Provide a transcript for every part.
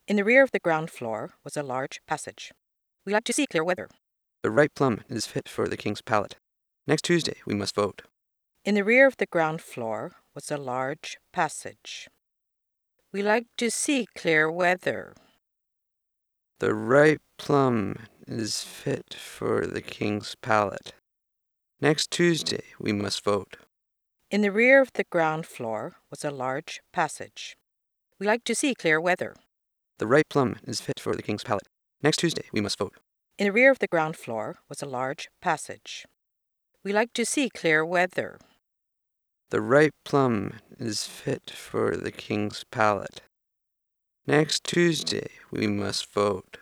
In the rear of the ground floor was a large passage. We like to see clear weather. The ripe plum is fit for the king's palate. Next Tuesday we must vote. In the rear of the ground floor was a large passage. We like to see clear weather. The ripe plum is fit for the king's palate. Next Tuesday we must vote. In the rear of the ground floor was a large passage. We like to see clear weather. The ripe plum is fit for the king's palate. Next Tuesday we must vote. In the rear of the ground floor was a large passage. We like to see clear weather. The ripe plum is fit for the king's palate. Next Tuesday we must vote.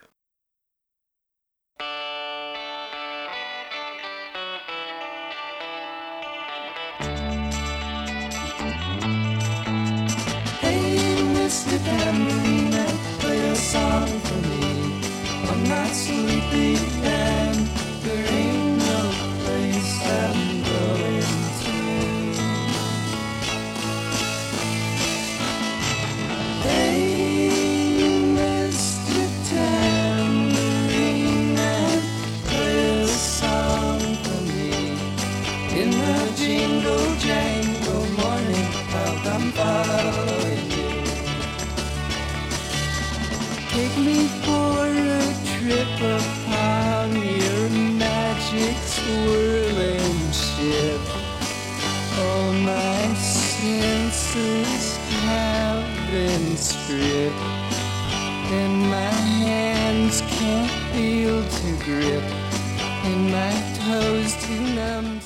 Hey, Mr. Tambourine, play a song for me. I'm not sleepy and there ain't no place I'm going to. Hey, Mr. Tambourine, play a song for me. In the jingle jangle morning cloud, I'm following you. Take me for a trip upon your magic swirling ship. All my senses have been stripped, and my hands can't feel to grip, and my toes too numb